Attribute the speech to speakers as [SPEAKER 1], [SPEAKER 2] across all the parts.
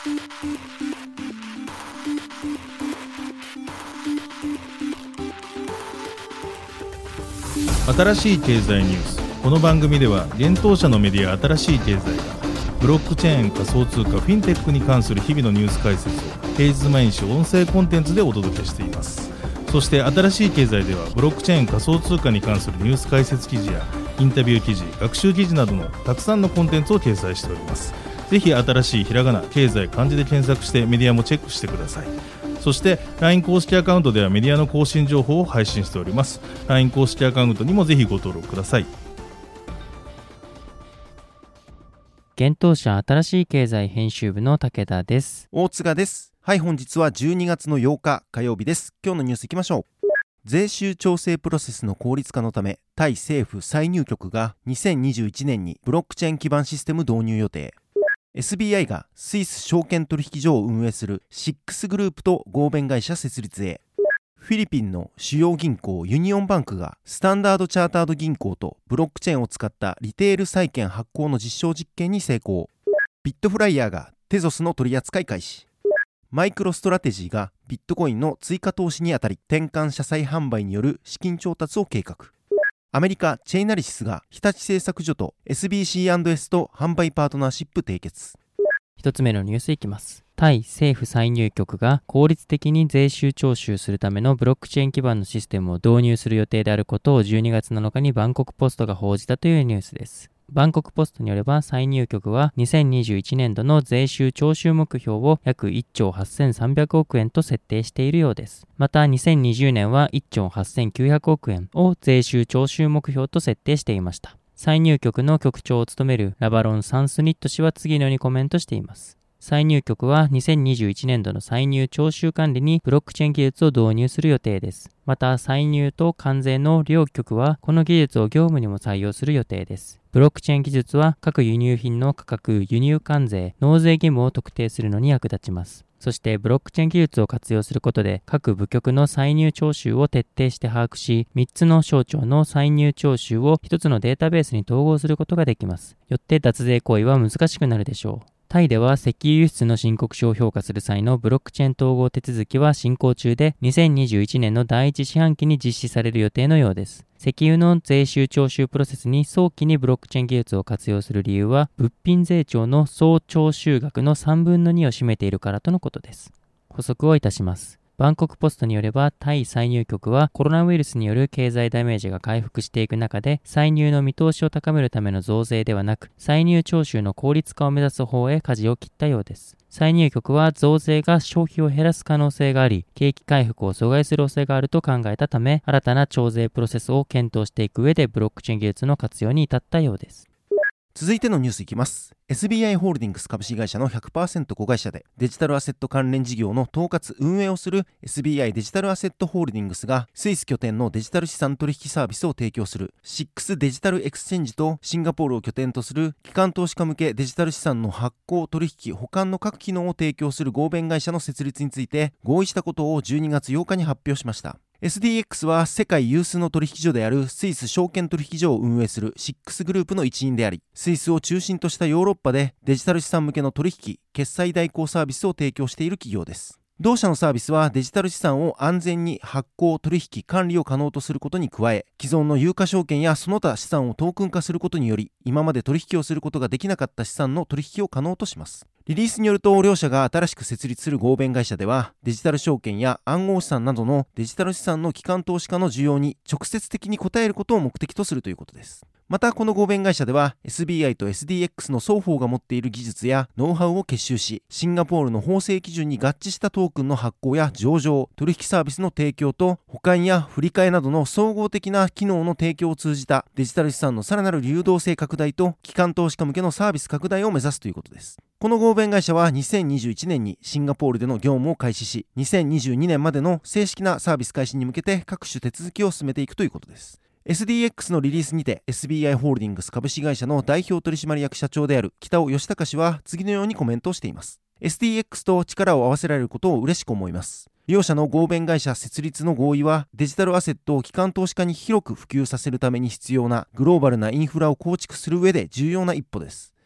[SPEAKER 1] 新しい経済ニュース。この番組では現当社のメディア新しい経済がブロックチェーン、仮想通貨、フィンテックに関する日々のニュース解説を平日毎日音声コンテンツでお届けしています。そして新しい経済ではブロックチェーン、仮想通貨に関するニュース解説記事やインタビュー記事、学習記事などのたくさんのコンテンツを掲載しております。ぜひ新しいひらがな、経済、漢字で検索してメディアもチェックしてください。そして LINE 公式アカウントではメディアの更新情報を配信しております。 LINE 公式アカウントにもぜひご登録ください。
[SPEAKER 2] 現当社新しい経済編集部の武田です。
[SPEAKER 3] 大塚です。はい、本日は12月の8日火曜日です。今日のニュースいきましょう。税収調整プロセスの効率化のため、タイ政府歳入局が2021年にブロックチェーン基盤システム導入予定。SBI がスイス証券取引所を運営するシックスグループと合弁会社設立へ。フィリピンの主要銀行ユニオンバンクがスタンダードチャータード銀行とブロックチェーンを使ったリテール債券発行の実証実験に成功。ビットフライヤーがテゾスの取り扱い開始。マイクロストラテジーがビットコインの追加投資にあたり転換社債販売による資金調達を計画。アメリカチェイナリシスが日立製作所と SBC&S と販売パートナーシップ締結。
[SPEAKER 2] 一つ目のニュースいきます。タイ政府歳入局が効率的に税収徴収するためのブロックチェーン基盤のシステムを導入する予定であることを12月7日にバンコクポストが報じたというニュースです。バンコクポストによれば歳入局は2021年度の税収徴収目標を約1兆8300億円と設定しているようです。また2020年は1兆8900億円を税収徴収目標と設定していました。歳入局の局長を務めるラバロン・サンスニット氏は次のようにコメントしています。歳入局は2021年度の歳入徴収管理にブロックチェーン技術を導入する予定です。また歳入と関税の両局はこの技術を業務にも採用する予定です。ブロックチェーン技術は各輸入品の価格、輸入関税、納税義務を特定するのに役立ちます。そしてブロックチェーン技術を活用することで各部局の歳入徴収を徹底して把握し、3つの省庁の歳入徴収を1つのデータベースに統合することができます。よって脱税行為は難しくなるでしょう。タイでは石油輸出の申告書を評価する際のブロックチェーン統合手続きは進行中で、2021年の第1四半期に実施される予定のようです。石油の税収徴収プロセスに早期にブロックチェーン技術を活用する理由は、物品税庁の総徴収額の3分の2を占めているからとのことです。補足をいたします。バンコクポストによれば、タイ歳入局はコロナウイルスによる経済ダメージが回復していく中で、歳入の見通しを高めるための増税ではなく、歳入徴収の効率化を目指す方へ舵を切ったようです。歳入局は増税が消費を減らす可能性があり、景気回復を阻害する恐れがあると考えたため、新たな徴税プロセスを検討していく上でブロックチェーン技術の活用に至ったようです。
[SPEAKER 3] 続いてのニュースいきます。SBI ホールディングス株式会社の 100% 子会社でデジタルアセット関連事業の統括運営をする SBI デジタルアセットホールディングスがスイス拠点のデジタル資産取引サービスを提供する6デジタルエクスチェンジとシンガポールを拠点とする機関投資家向けデジタル資産の発行取引保管の各機能を提供する合弁会社の設立について合意したことを12月8日に発表しました。SDX は世界有数の取引所であるスイス証券取引所を運営するシックスグループの一員であり、スイスを中心としたヨーロッパでデジタル資産向けの取引、決済代行サービスを提供している企業です。同社のサービスはデジタル資産を安全に発行、取引、管理を可能とすることに加え、既存の有価証券やその他資産をトークン化することにより、今まで取引をすることができなかった資産の取引を可能とします。リリースによると、両社が新しく設立する合弁会社では、デジタル証券や暗号資産などのデジタル資産の機関投資家の需要に直接的に応えることを目的とするということです。またこの合弁会社では SBI と SDX の双方が持っている技術やノウハウを結集し、シンガポールの法制基準に合致したトークンの発行や上場、取引サービスの提供と保管や振り替えなどの総合的な機能の提供を通じたデジタル資産のさらなる流動性拡大と機関投資家向けのサービス拡大を目指すということです。この合弁会社は2021年にシンガポールでの業務を開始し、2022年までの正式なサービス開始に向けて各種手続きを進めていくということです。SDX のリリースにて SBI ホールディングス株式会社の代表取締役社長である北尾義孝氏は次のようにコメントをしています。SDX と力を合わせられることを嬉しく思います。両社の合弁会社設立の合意はデジタルアセットを機関投資家に広く普及させるために必要なグローバルなインフラを構築する上で重要な一歩です。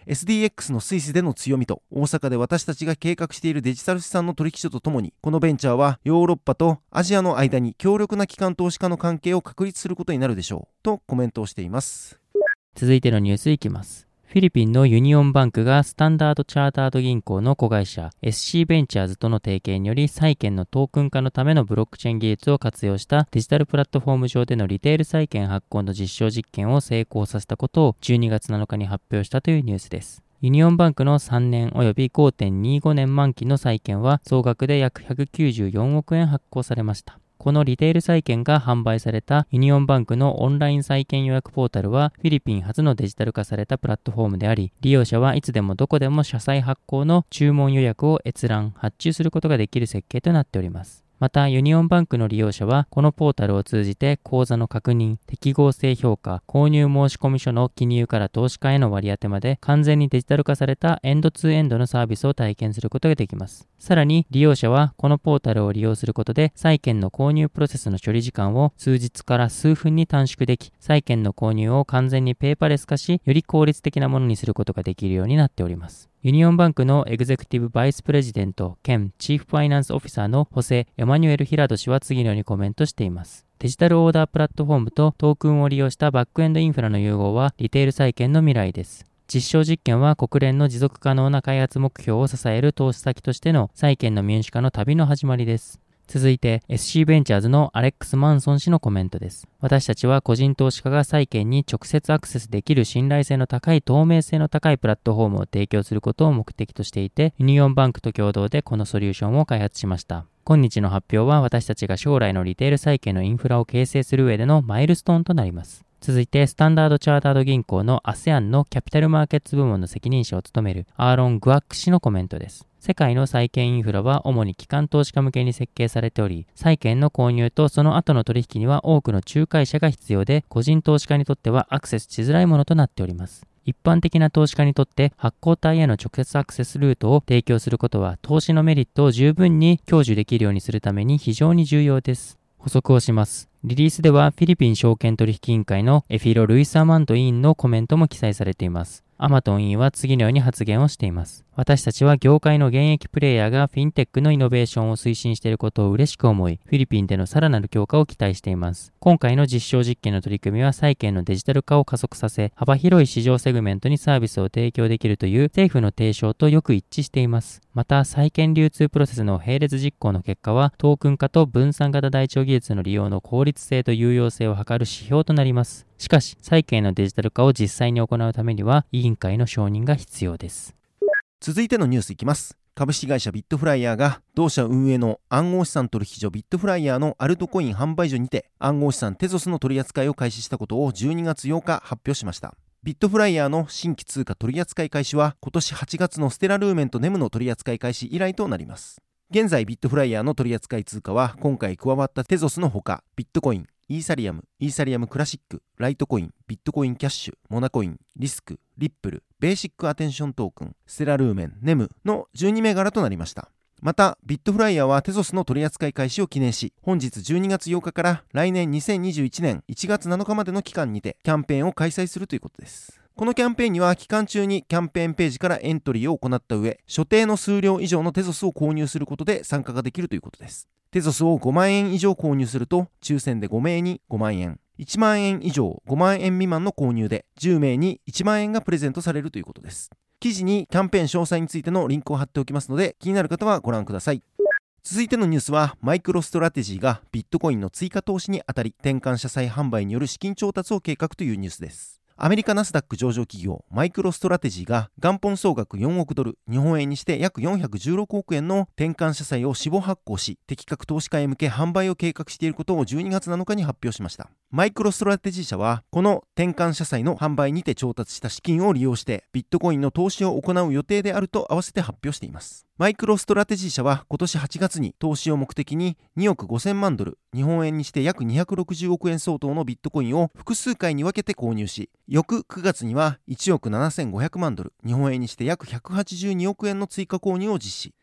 [SPEAKER 3] SDX のスイスでの強みと大阪で私たちが計画しているデジタル資産の取引所とともに、このベンチャーはヨーロッパとアジアの間に強力な機関投資家の関係を確立することになるでしょうとコメントをしています。
[SPEAKER 2] 続いてのニュースいきます。フィリピンのユニオンバンクがスタンダードチャータード銀行の子会社 SC ベンチャーズとの提携により債券のトークン化のためのブロックチェーン技術を活用したデジタルプラットフォーム上でのリテール債券発行の実証実験を成功させたことを12月7日に発表したというニュースです。ユニオンバンクの3年及び 5.25 年満期の債券は総額で約194億円発行されました。このリテール債券が販売されたユニオンバンクのオンライン債券予約ポータルはフィリピン初のデジタル化されたプラットフォームであり、利用者はいつでもどこでも社債発行の注文予約を閲覧・発注することができる設計となっております。また、ユニオンバンクの利用者は、このポータルを通じて口座の確認、適合性評価、購入申込書の記入から投資家への割り当てまで完全にデジタル化されたエンドツーエンドのサービスを体験することができます。さらに、利用者はこのポータルを利用することで、債券の購入プロセスの処理時間を数日から数分に短縮でき、債券の購入を完全にペーパーレス化し、より効率的なものにすることができるようになっております。ユニオンバンクのエグゼクティブバイスプレジデント兼チーフファイナンスオフィサーのホセ・エマニュエル・ヒラド氏は次のようにコメントしています。デジタルオーダープラットフォームとトークンを利用したバックエンドインフラの融合はリテール債券の未来です。実証実験は国連の持続可能な開発目標を支える投資先としての債券の民主化の旅の始まりです。続いて SC ベンチャーズのアレックス・マンソン氏のコメントです。私たちは個人投資家が債券に直接アクセスできる信頼性の高い透明性の高いプラットフォームを提供することを目的としていて、ユニオンバンクと共同でこのソリューションを開発しました。今日の発表は私たちが将来のリテール債券のインフラを形成する上でのマイルストーンとなります。続いてスタンダードチャータード銀行の ASEAN のキャピタルマーケッツ部門の責任者を務めるアーロン・グアック氏のコメントです。世界の債券インフラは主に機関投資家向けに設計されており、債券の購入とその後の取引には多くの仲介者が必要で、個人投資家にとってはアクセスしづらいものとなっております。一般的な投資家にとって発行体への直接アクセスルートを提供することは投資のメリットを十分に享受できるようにするために非常に重要です。補足をします。リリースではフィリピン証券取引委員会のエフィロ・ルイス・アマンド委員のコメントも記載されています。アマトン委員は次のように発言をしています。私たちは業界の現役プレイヤーがフィンテックのイノベーションを推進していることを嬉しく思い、フィリピンでのさらなる強化を期待しています。今回の実証実験の取り組みは債券のデジタル化を加速させ、幅広い市場セグメントにサービスを提供できるという政府の提唱とよく一致しています。また、債券流通プロセスの並列実行の結果は、トークン化と分散型台帳技術の利用の効率性と有用性を図る指標となります。しかし、債券のデジタル化を実際に行うためには、委員会の承認が必要です。
[SPEAKER 3] 続いてのニュースいきます。株式会社ビットフライヤーが同社運営の暗号資産取引所ビットフライヤーのアルトコイン販売所にて暗号資産テゾスの取り扱いを開始したことを12月8日発表しました。ビットフライヤーの新規通貨取扱い開始は今年8月のステラルーメンとネムの取扱い開始以来となります。現在ビットフライヤーの取扱い通貨は今回加わったテゾスのほかビットコイン、イーサリアム、イーサリアムクラシック、ライトコイン、ビットコインキャッシュ、モナコイン、リスク、リップル、ベーシックアテンショントークン、ステラルーメン、ネムの12銘柄となりました。また、ビットフライヤーはテゾスの取扱い開始を記念し、本日12月8日から来年2021年1月7日までの期間にてキャンペーンを開催するということです。このキャンペーンには期間中にキャンペーンページからエントリーを行った上、所定の数量以上のテゾスを購入することで参加ができるということです。テゾスを5万円以上購入すると、抽選で5名に5万円、1万円以上5万円未満の購入で10名に1万円がプレゼントされるということです。記事にキャンペーン詳細についてのリンクを貼っておきますので、気になる方はご覧ください。続いてのニュースは、マイクロストラテジーがビットコインの追加投資にあたり、転換社債販売による資金調達を計画というニュースです。アメリカナスダック上場企業マイクロストラテジーが元本総額4億ドル、日本円にして約416億円の転換社債を私募発行し、適格投資家へ向け販売を計画していることを12月7日に発表しました。マイクロストラテジー社は、この転換社債の販売にて調達した資金を利用してビットコインの投資を行う予定であると合わせて発表しています。マイクロストラテジー社は今年8月に投資を目的に2億5000万ドル、日本円にして約260億円相当のビットコインを複数回に分けて購入し、翌9月には1億7500万ドル、日本円にして約182億円の追加購入を実施。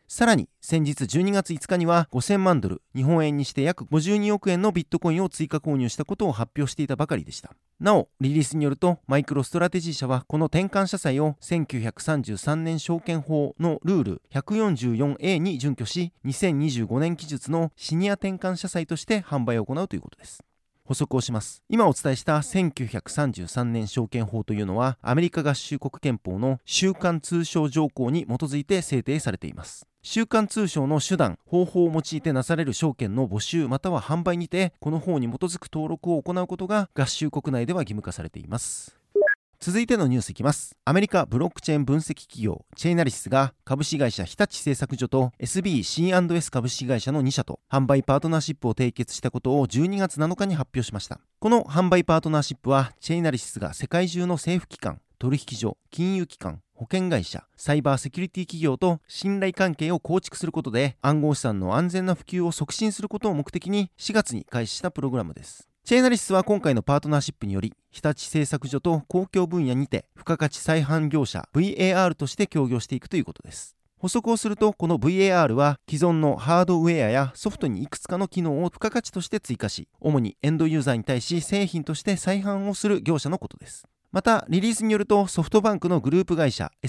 [SPEAKER 3] さらに先日12月5日には5000万ドル、日本円にして約52億円のビットコインを追加購入したことを発表していたばかりでした。なお、リリースによるとマイクロストラテジー社はこの転換社債を1933年証券法のルール 144A に準拠し、2025年期日のシニア転換社債として販売を行うということです。補足をします。今お伝えした1933年証券法というのは、アメリカ合衆国憲法の週間通商条項に基づいて制定されています。週間通商の手段、方法を用いてなされる証券の募集または販売にて、この法に基づく登録を行うことが合衆国内では義務化されています。続いてのニュースいきます。アメリカブロックチェーン分析企業チェイナリシスが株式会社日立製作所と SBC&S 株式会社の2社と販売パートナーシップを締結したことを12月7日に発表しました。この販売パートナーシップはチェイナリシスが世界中の政府機関、取引所、金融機関、保険会社、サイバーセキュリティ企業と信頼関係を構築することで暗号資産の安全な普及を促進することを目的に4月に開始したプログラムです。チェイナリシスは今回のパートナーシップにより、日立製作所と公共分野にて付加価値再販業者 VAR として協業していくということです。補足をすると、この VAR は既存のハードウェアやソフトにいくつかの機能を付加価値として追加し、主にエンドユーザーに対し製品として再販をする業者のことです。また、リリースによるとソフトバンクのグループ会社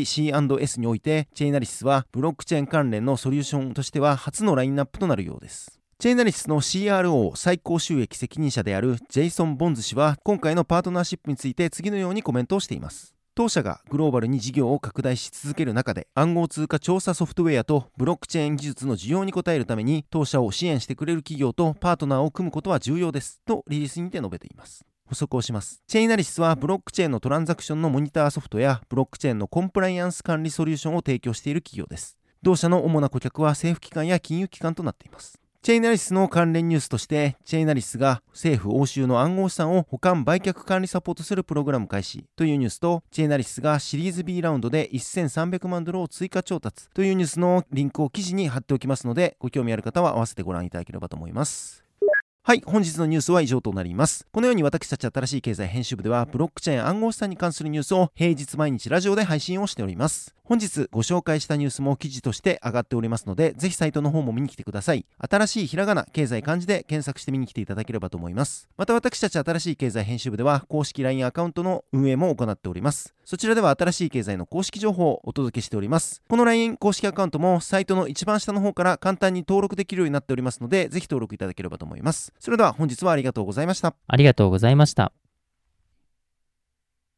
[SPEAKER 3] SBC&S において、チェイナリシスはブロックチェーン関連のソリューションとしては初のラインナップとなるようです。チェイナリシスの CRO 最高収益責任者であるジェイソン・ボンズ氏は今回のパートナーシップについて次のようにコメントをしています。当社がグローバルに事業を拡大し続ける中で、暗号通貨調査ソフトウェアとブロックチェーン技術の需要に応えるために当社を支援してくれる企業とパートナーを組むことは重要ですとリリースにて述べています。補足をします。チェイナリシスはブロックチェーンのトランザクションのモニターソフトやブロックチェーンのコンプライアンス管理ソリューションを提供している企業です。同社の主な顧客は政府機関や金融機関となっています。チェイナリシスの関連ニュースとして、チェイナリシスが政府欧州の暗号資産を保管売却管理サポートするプログラム開始というニュースと、チェイナリシスがシリーズ B ラウンドで1300万ドルを追加調達というニュースのリンクを記事に貼っておきますので、ご興味ある方は合わせてご覧いただければと思います。はい、本日のニュースは以上となります。このように私たち新しい経済編集部ではブロックチェーン暗号資産に関するニュースを平日毎日ラジオで配信をしております。本日ご紹介したニュースも記事として上がっておりますので、ぜひサイトの方も見に来てください。新しいひらがな、経済漢字で検索して見に来ていただければと思います。また私たち新しい経済編集部では公式 LINE アカウントの運営も行っております。そちらでは新しい経済の公式情報をお届けしております。この LINE 公式アカウントもサイトの一番下の方から簡単に登録できるようになっておりますので、ぜひ登録いただければと思います。それでは本日はありがとうございました。
[SPEAKER 2] ありがとうございました。